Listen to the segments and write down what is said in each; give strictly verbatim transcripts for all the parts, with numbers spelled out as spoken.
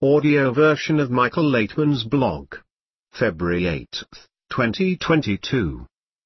Audio version of Michael Laitman's blog. February eighth, twenty twenty-two.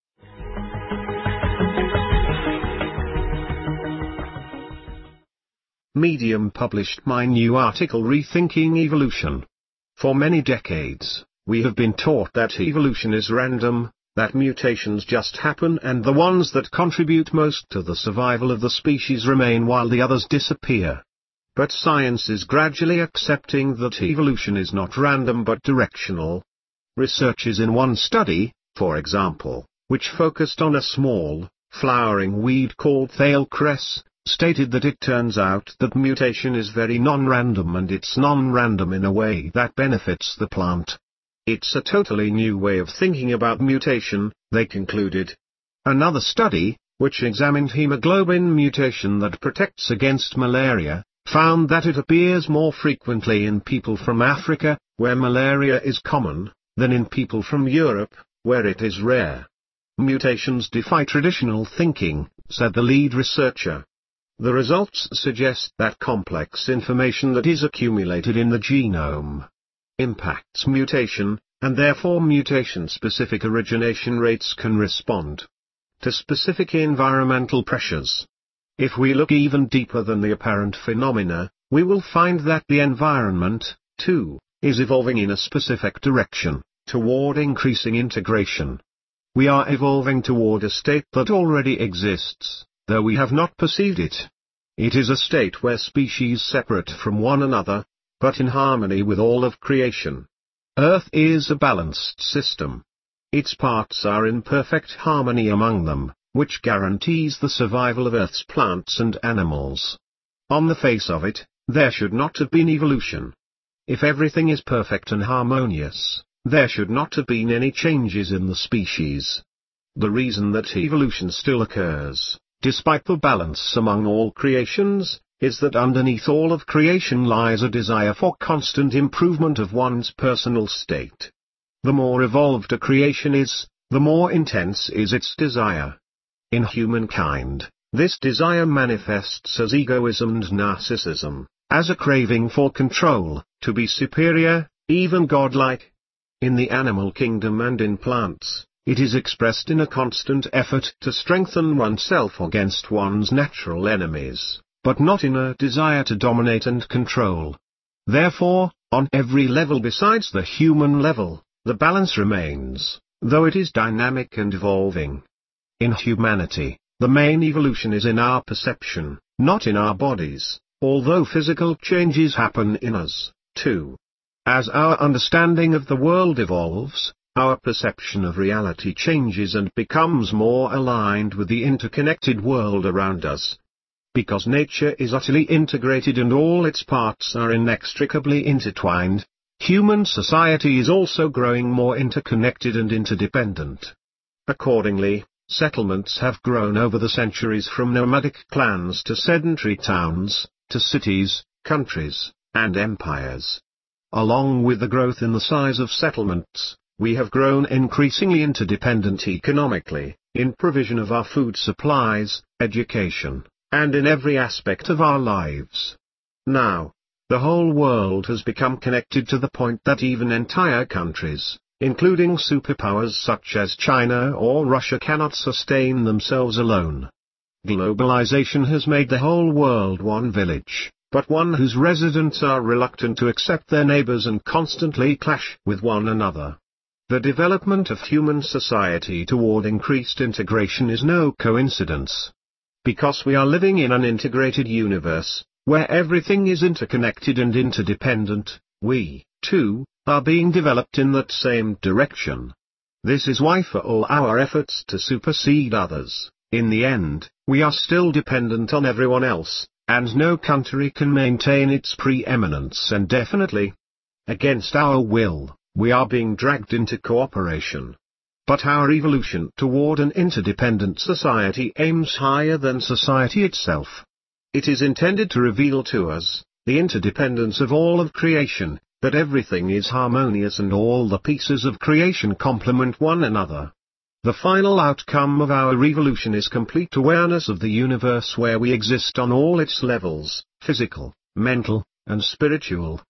Medium published my new article Rethinking Evolution. For many decades, we have been taught that evolution is random, that mutations just happen and the ones that contribute most to the survival of the species remain while the others disappear. But science is gradually accepting that evolution is not random but directional. Researchers in one study, for example, which focused on a small, flowering weed called thale cress, stated that it turns out that mutation is very non-random, and it's non-random in a way that benefits the plant. It's a totally new way of thinking about mutation, they concluded. Another study, which examined hemoglobin mutation that protects against malaria, found that it appears more frequently in people from Africa, where malaria is common, than in people from Europe, where it is rare. Mutations defy traditional thinking, said the lead researcher. The results suggest that complex information that is accumulated in the genome impacts mutation, and therefore mutation-specific origination rates can respond to specific environmental pressures. If we look even deeper than the apparent phenomena, we will find that the environment, too, is evolving in a specific direction, toward increasing integration. We are evolving toward a state that already exists, though we have not perceived it. It is a state where species separate from one another, but in harmony with all of creation. Earth is a balanced system. Its parts are in perfect harmony among them, which guarantees the survival of Earth's plants and animals. On the face of it, there should not have been evolution. If everything is perfect and harmonious, there should not have been any changes in the species. The reason that evolution still occurs, despite the balance among all creations, is that underneath all of creation lies a desire for constant improvement of one's personal state. The more evolved a creation is, the more intense is its desire. In humankind, this desire manifests as egoism and narcissism, as a craving for control, to be superior, even godlike. In the animal kingdom and in plants, it is expressed in a constant effort to strengthen oneself against one's natural enemies, but not in a desire to dominate and control. Therefore, on every level besides the human level, the balance remains, though it is dynamic and evolving. In humanity, the main evolution is in our perception, not in our bodies, although physical changes happen in us, too. As our understanding of the world evolves, our perception of reality changes and becomes more aligned with the interconnected world around us. Because nature is utterly integrated and all its parts are inextricably intertwined, human society is also growing more interconnected and interdependent. Accordingly, settlements have grown over the centuries from nomadic clans to sedentary towns, to cities, countries, and empires. Along with the growth in the size of settlements, we have grown increasingly interdependent economically, in provision of our food supplies, education, and in every aspect of our lives. Now, the whole world has become connected to the point that even entire countries, including superpowers such as China or Russia, cannot sustain themselves alone. Globalization has made the whole world one village, but one whose residents are reluctant to accept their neighbors and constantly clash with one another. The development of human society toward increased integration is no coincidence. Because we are living in an integrated universe, where everything is interconnected and interdependent, we, too, are being developed in that same direction. This is why for all our efforts to supersede others, in the end, we are still dependent on everyone else, and no country can maintain its preeminence indefinitely. Against our will, we are being dragged into cooperation. But our evolution toward an interdependent society aims higher than society itself. It is intended to reveal to us, the interdependence of all of creation, that everything is harmonious and all the pieces of creation complement one another. The final outcome of our evolution is complete awareness of the universe where we exist on all its levels, physical, mental, and spiritual.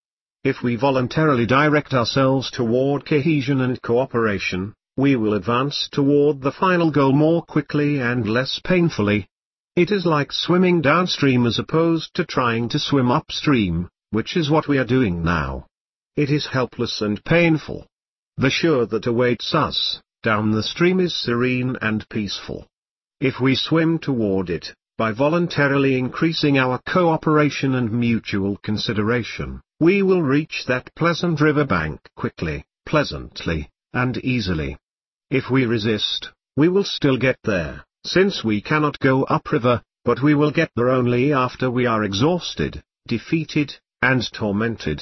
If we voluntarily direct ourselves toward cohesion and cooperation, we will advance toward the final goal more quickly and less painfully. It is like swimming downstream as opposed to trying to swim upstream, which is what we are doing now. It is helpless and painful. The shore that awaits us down the stream is serene and peaceful. If we swim toward it, by voluntarily increasing our cooperation and mutual consideration, we will reach that pleasant riverbank quickly, pleasantly, and easily. If we resist, we will still get there, since we cannot go upriver, but we will get there only after we are exhausted, defeated, and tormented.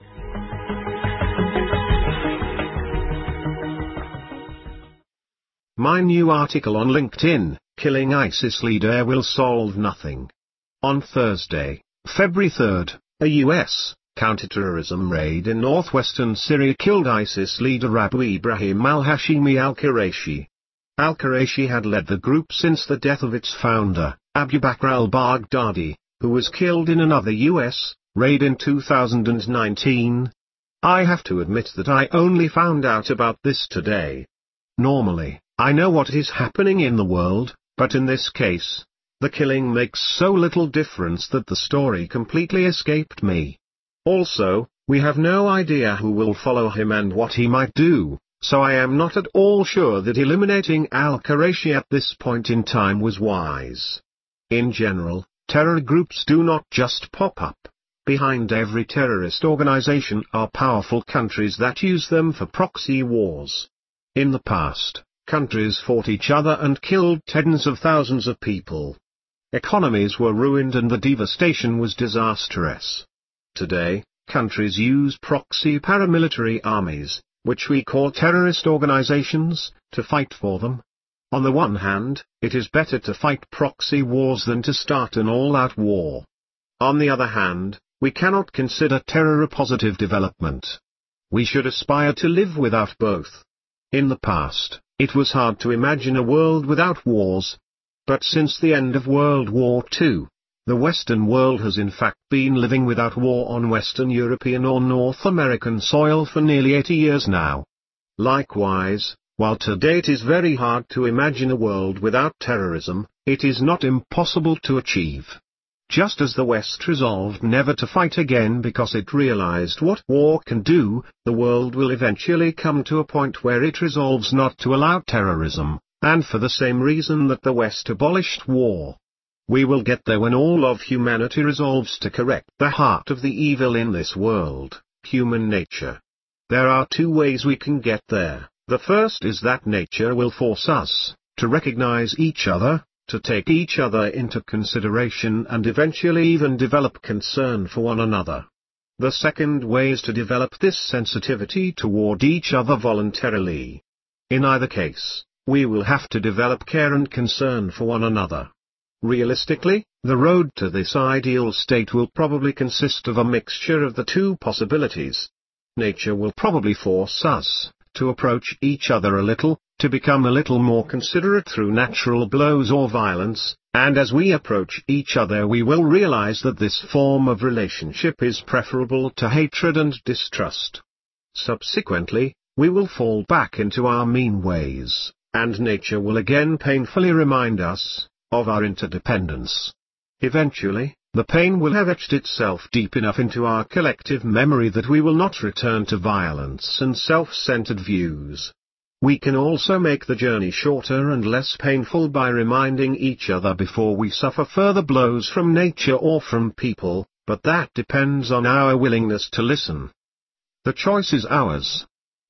My new article on LinkedIn, Killing ISIS Leader Will Solve Nothing. On Thursday, February third, a U S counterterrorism raid in northwestern Syria killed ISIS leader Abu Ibrahim al-Hashimi al-Qurayshi. Al-Qurayshi had led the group since the death of its founder, Abu Bakr al-Baghdadi, who was killed in another U S raid in two thousand nineteen. I have to admit that I only found out about this today. Normally, I know what is happening in the world, but in this case, the killing makes so little difference that the story completely escaped me. Also, we have no idea who will follow him and what he might do, so I am not at all sure that eliminating al-Qurayshi at this point in time was wise. In general, terror groups do not just pop up. Behind every terrorist organization are powerful countries that use them for proxy wars. In the past, countries fought each other and killed tens of thousands of people. Economies were ruined and the devastation was disastrous. Today, countries use proxy paramilitary armies, which we call terrorist organizations, to fight for them. On the one hand, it is better to fight proxy wars than to start an all-out war. On the other hand, we cannot consider terror a positive development. We should aspire to live without both. In the past, it was hard to imagine a world without wars. But since the end of World War Two, the Western world has in fact been living without war on Western European or North American soil for nearly eighty years now. Likewise, while today it is very hard to imagine a world without terrorism, it is not impossible to achieve. Just as the West resolved never to fight again because it realized what war can do, the world will eventually come to a point where it resolves not to allow terrorism, and for the same reason that the West abolished war. We will get there when all of humanity resolves to correct the heart of the evil in this world, human nature. There are two ways we can get there. The first is that nature will force us to recognize each other, to take each other into consideration and eventually even develop concern for one another. The second way is to develop this sensitivity toward each other voluntarily. In either case, we will have to develop care and concern for one another. Realistically, the road to this ideal state will probably consist of a mixture of the two possibilities. Nature will probably force us to approach each other a little, to become a little more considerate through natural blows or violence, and as we approach each other we will realize that this form of relationship is preferable to hatred and distrust. Subsequently, we will fall back into our mean ways, and nature will again painfully remind us of our interdependence. Eventually, the pain will have etched itself deep enough into our collective memory that we will not return to violence and self-centered views. We can also make the journey shorter and less painful by reminding each other before we suffer further blows from nature or from people, but that depends on our willingness to listen. The choice is ours.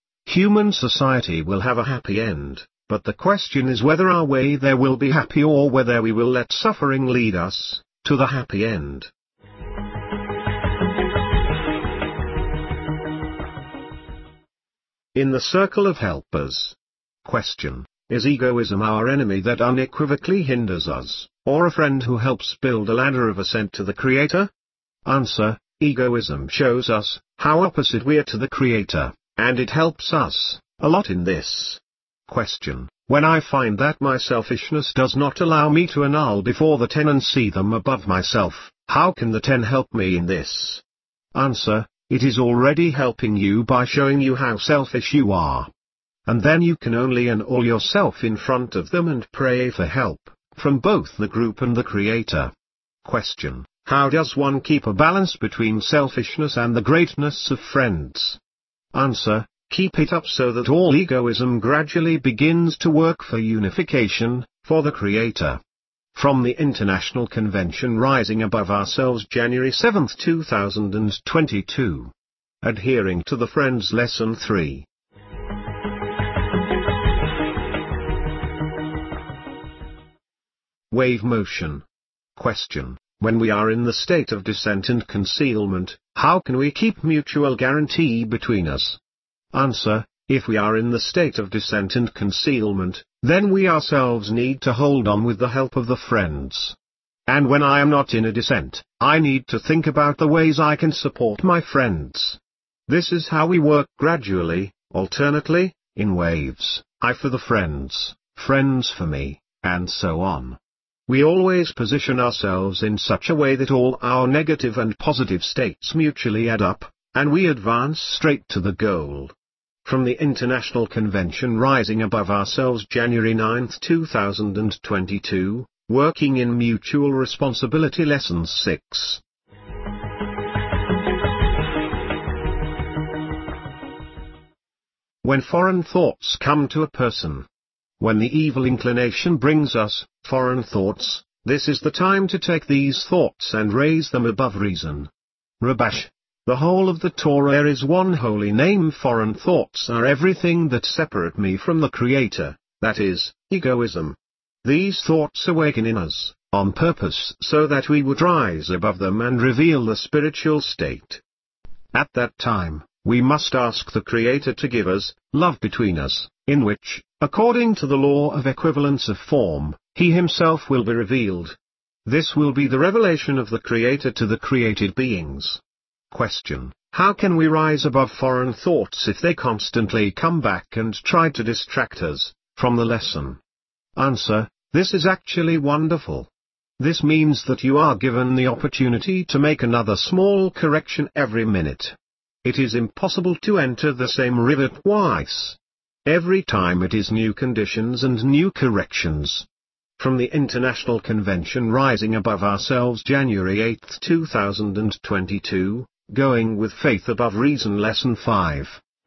Human society will have a happy end, but the question is whether our way there will be happy or whether we will let suffering lead us to the happy end. In the circle of helpers. Question: is egoism our enemy that unequivocally hinders us, or a friend who helps build a ladder of ascent to the Creator? Answer: egoism shows us how opposite we are to the Creator, and it helps us a lot in this. Question: when I find that my selfishness does not allow me to annul before the ten and see them above myself, how can the ten help me in this? Answer: It is already helping you by showing you how selfish you are. And then you can only annul yourself in front of them and pray for help, from both the group and the Creator. Question: how does one keep a balance between selfishness and the greatness of friends? Answer: keep it up so that all egoism gradually begins to work for unification, for the Creator. From the International Convention Rising Above Ourselves, January seventh two thousand twenty-two. Adhering to the Friends Lesson three. Wave motion. Question: when we are in the state of dissent and concealment, how can we keep mutual guarantee between us? Answer: if we are in the state of dissent and concealment, then we ourselves need to hold on with the help of the friends. And when I am not in a dissent, I need to think about the ways I can support my friends. This is how we work gradually, alternately, in waves, I for the friends, friends for me, and so on. We always position ourselves in such a way that all our negative and positive states mutually add up, and we advance straight to the goal. From the International Convention Rising Above Ourselves, January ninth two thousand twenty-two, Working in Mutual Responsibility Lesson six. When foreign thoughts come to a person. When the evil inclination brings us foreign thoughts, this is the time to take these thoughts and raise them above reason. Rabash. The whole of the Torah is one holy name. Foreign thoughts are everything that separate me from the Creator, that is, egoism. These thoughts awaken in us, on purpose so that we would rise above them and reveal the spiritual state. At that time, we must ask the Creator to give us love between us, in which, according to the law of equivalence of form, He Himself will be revealed. This will be the revelation of the Creator to the created beings. Question: how can we rise above foreign thoughts if they constantly come back and try to distract us from the lesson? Answer: this is actually wonderful. This means that you are given the opportunity to make another small correction every minute. It is impossible to enter the same river twice. Every time it is new conditions and new corrections. From the International Convention Rising Above Ourselves, January eighth two thousand twenty-two, Going with Faith Above Reason Lesson five.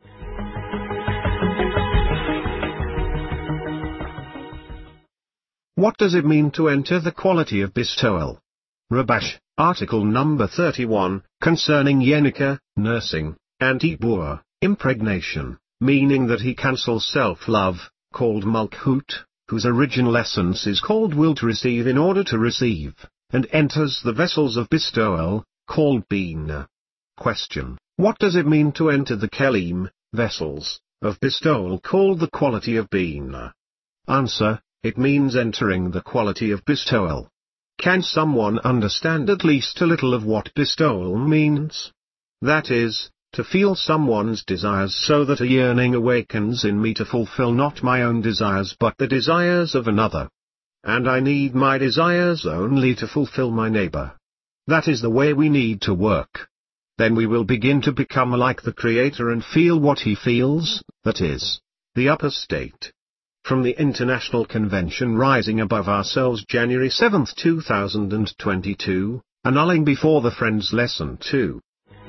What does it mean to enter the quality of bestowal? Rabash, article number thirty-one, concerning Yenika, nursing, and Ibur, impregnation, meaning that he cancels self-love, called Malkut, whose original essence is called will to receive in order to receive, and enters the vessels of bestowal, called Bina. Question: what does it mean to enter the Kelim, vessels, of bestowal called the quality of Bina? Answer: it means entering the quality of bestowal. Can someone understand at least a little of what bestowal means? That is, to feel someone's desires so that a yearning awakens in me to fulfill not my own desires but the desires of another. And I need my desires only to fulfill my neighbor. That is the way we need to work. Then we will begin to become like the Creator and feel what He feels, that is, the upper state. From the International Convention Rising Above Ourselves, January seventh two thousand twenty-two, Annulling Before the Friends Lesson two.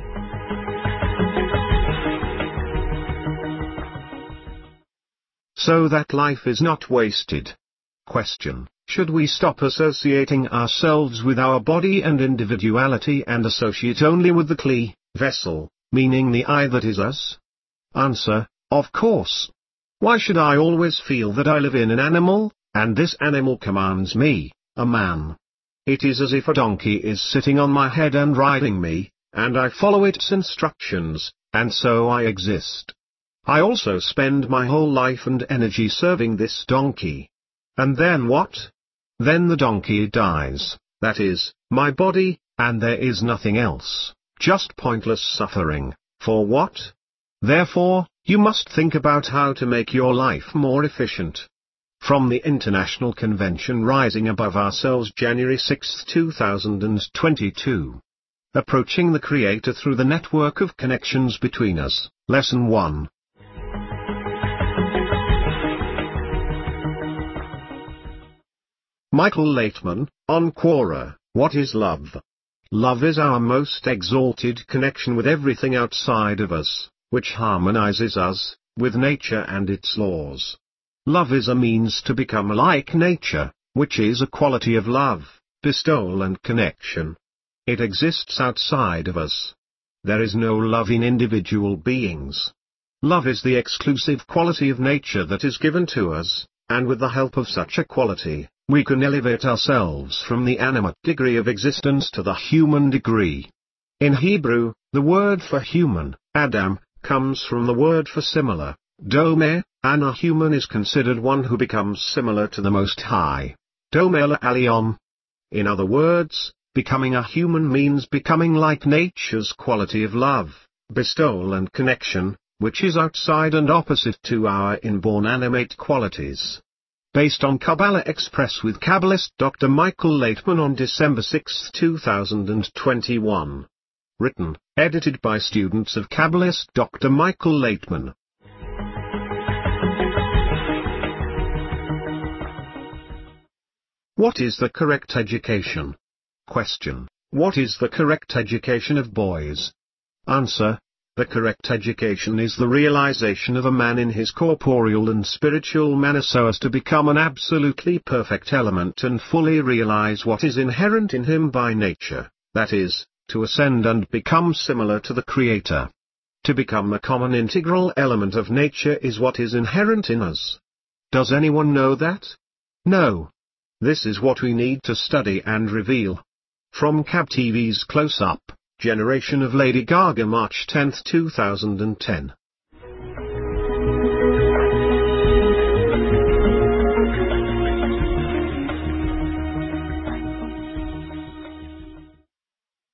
So that life is not wasted. Question: should we stop associating ourselves with our body and individuality and associate only with the Kli, vessel, meaning the I that is us? Answer: of course. Why should I always feel that I live in an animal, and this animal commands me, a man? It is as if a donkey is sitting on my head and riding me, and I follow its instructions, and so I exist. I also spend my whole life and energy serving this donkey. And then what? Then the donkey dies, that is, my body, and there is nothing else, just pointless suffering, for what? Therefore, you must think about how to make your life more efficient. From the International Convention Rising Above Ourselves, January sixth two thousand twenty-two. Approaching the Creator through the network of connections between us. Lesson one. Michael Laitman, on Quora, what is love? Love is our most exalted connection with everything outside of us, which harmonizes us with nature and its laws. Love is a means to become like nature, which is a quality of love, bestowal and connection. It exists outside of us. There is no love in individual beings. Love is the exclusive quality of nature that is given to us, and with the help of such a quality, we can elevate ourselves from the animate degree of existence to the human degree. In Hebrew, the word for human, Adam, comes from the word for similar, Dome, and a human is considered one who becomes similar to the Most High, Dome Elion. In other words, becoming a human means becoming like nature's quality of love, bestowal and connection, which is outside and opposite to our inborn animate qualities. Based on Kabbalah Express with Kabbalist Doctor Michael Laitman on December sixth two thousand twenty-one. Written, edited by students of Kabbalist Doctor Michael Laitman. What is the correct education? Question. What is the correct education of boys? Answer. The correct education is the realization of a man in his corporeal and spiritual manner so as to become an absolutely perfect element and fully realize what is inherent in him by nature, that is, to ascend and become similar to the Creator. To become a common integral element of nature is what is inherent in us. Does anyone know that? No. This is what we need to study and reveal. From C A B T V's Close Up, Generation of Lady Gaga, March tenth two thousand ten.